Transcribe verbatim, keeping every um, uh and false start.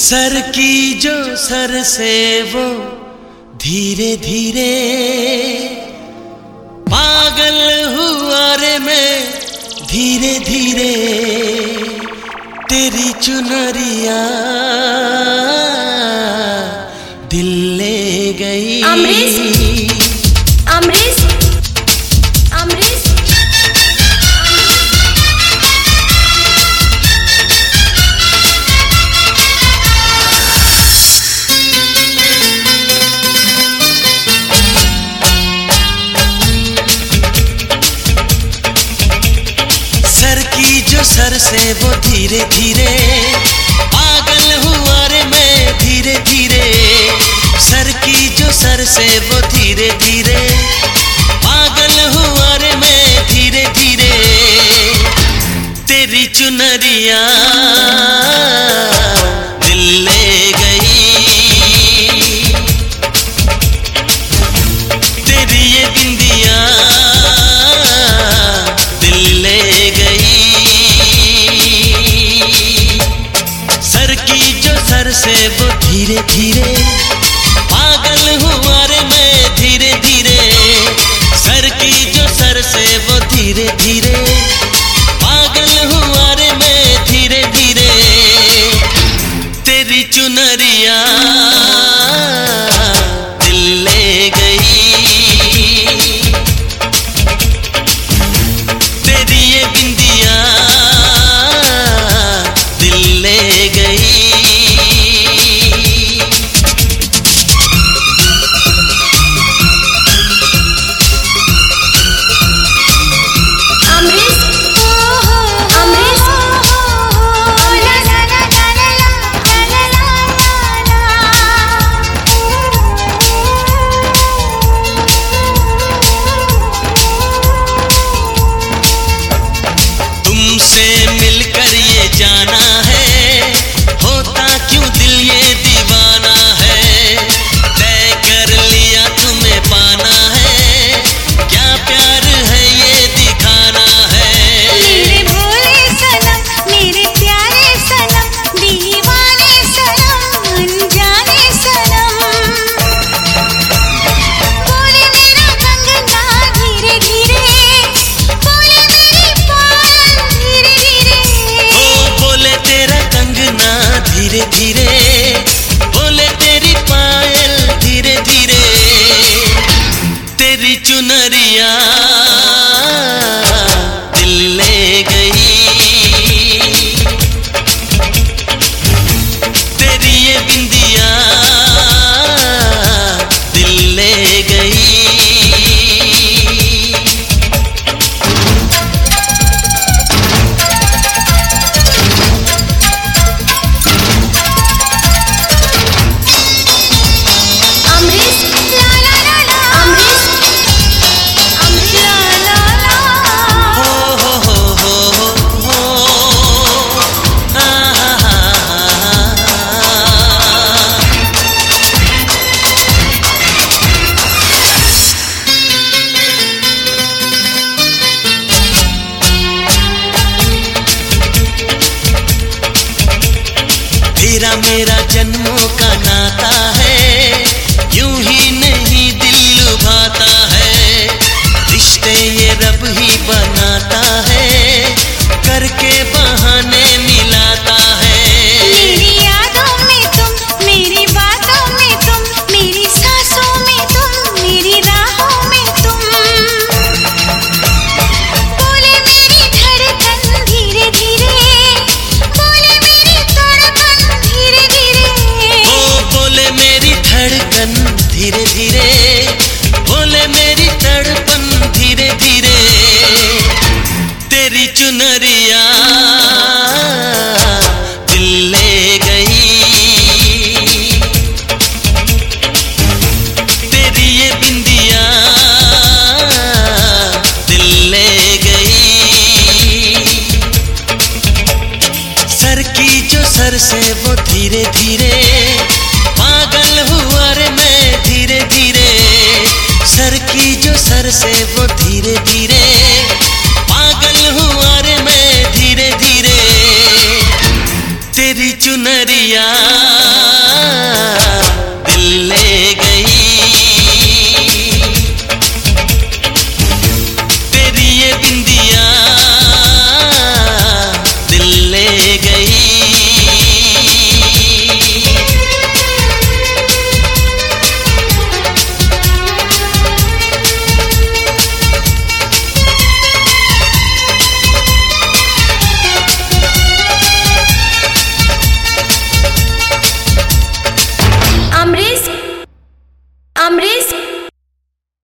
Sir की जो sir से वो धीरे धीरे पागल हुआ रे मैं धीरे धीरे तेरी चुनरिया दिल ले गई। अमरीश अमरीश अमरीश सर की जो सर से वो धीरे धीरे पागल हुआ रे मैं धीरे धीरे। सर की जो सर से वो धीरे धीरे पागल हुआ रे मैं धीरे धीरे तेरी चुनरिया दिल ले गई। तेरी ये बिंदिया दिल ले गई। सर की जो सर से वो धीरे धीरे पागल हुआ रे मैं धीरे धीरे। सर की जो सर से वो धीरे धीरे पागल हुआ रे मैं धीरे धीरे तेरी चुनरिया दिल ले गई। तेरी ये बिंदिया दिल ले गई। मिलकर ये जाना है होता क्यों दिल ये दीवाना है। तय कर लिया तुम्हें पाना है क्या प्यार है ये दिखाना है। मेरे भोले सनम मेरे प्यारे सनम दीवाने सनम अनजाने सनम। बोले मेरा कंगना धीरे धीरे बोले मेरी पायल धीरे धीरे। ओ बोले तेरा कंगना धीरे धीरे बोले तेरी पायल धीरे धीरे तेरी चुनरिया दिल ले गई। तेरी ये बिंदिया दिल ले गई। अमरीश ला ला ला ला अमरीश अमरीश ला ला ला। हो हो हो हो हो आ हा हा तेरा मेरा जन्मों का नाता है यूं ही नहीं दिल लुभाता है। रिश्ते ये रब ही बनाता है करके बहाने मिलाता है। मेरी यादों में तुम मेरी बातों में तुम मेरी सांसों में तुम मेरी राहों में तुम। बोले मेरी धड़कन धीरे धीरे बोले मेरी धड़कन धीरे धीरे। ओ बोले मेरी धड़कन धीरे धीरे बोले मेरी तड़पन धीरे धीरे तेरी चुनरिया दिल ले गई। तेरी ये बिंदिया दिल ले गई। सर की जो सर से वो धीरे धीरे पागल हुआ रे मैं धीरे धीरे। सर की जो सर से